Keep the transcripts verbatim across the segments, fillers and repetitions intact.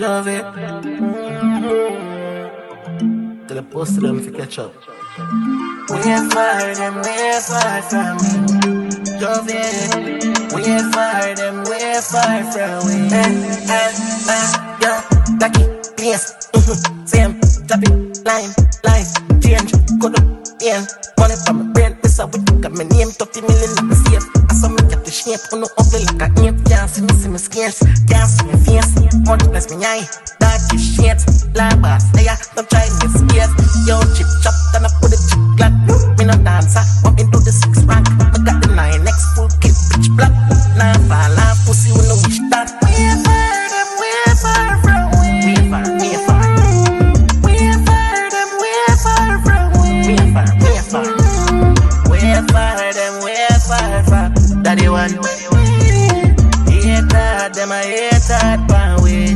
love it. Mm-hmm. Till I post them to catch up. We're far them, we're far from me. Love it. We're far them, we're far from me. Eh, eh, eh, yeah, lucky, place, mm-hmm. Same, drop it, line, line, change, go to, yeah. Money from my brain, miss out with you, got my name, thirty million in the safe. I saw me get the shape, on the ugly like a ape. Can't see me, see me scares, can't see me face. Money bless me eye, dark is shit. Lava, stay up, don't try me scared. Yo, chip chop, then I put a chip black. Me no dancer, want me do the six rank. I got the nine X full kit, pitch black. Nah, fall off, pussy, we no wish that. We're far them, we're far from we. We're far, we're far. We're far them, we're far from we. We're far, we're far. We're far them, we're far from. Daddy one. Hate that, them I hate that, but we.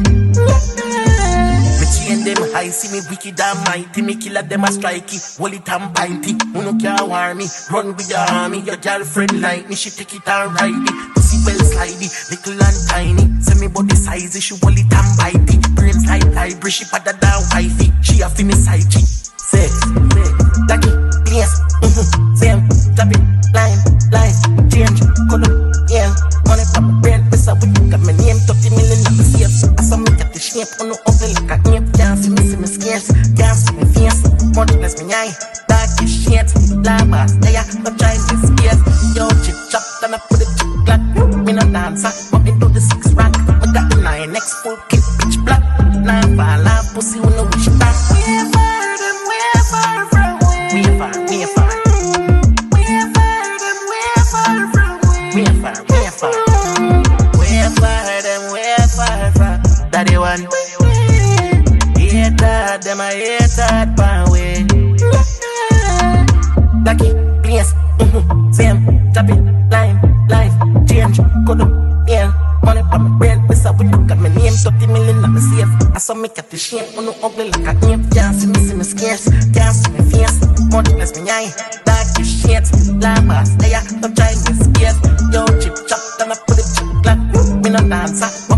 Me chain them high, see me wicked and mighty. Me killer them a strikey, hold it and bite it. Who no care war me, run with your army. Your girlfriend like me, she take it and ride it. Pussy well slidey, little and tiny. Say me body size, she hold it and bite it. Brains like library, she better than wifey. She a fi me side chick. Say, say, lucky, place, mm-hmm. Same, drop it, line, line, change, color, yeah. Money from my brain, miss out with you, got my name, thirty million on the safe. I saw me get the shape, on the ugly like a ape. Can't see me, see me scares, can't see me face. Money bless me eye, dark is shit. Lava, stay up, don't try me scared. Yo, chip chop, then I put a chip black. Me no dancer, want me do the six rank. I got the nine X full kit, pitch black. Nah, fall off, pussy, we no wish that. We're far them, we're far from we. We're far, we're far. We're far them, we're far from we. We're far, we're far. We're far them, we're far from. Daddy one. Hate that, them I hate that, but we. Lucky, place, mm-hmm. Same, drop it, line, life, change, go to, yeah. Money from my brain, miss out with you, got my name, thirty million on the safe. I saw me get the shape, on the ugly like a ape. Can't see me, see me scares, can't see me face. Money bless me eye, dark is shit. Lava, stay up, don't try me scared. Yo, chip chop, then I put it chip black. Me no dancer.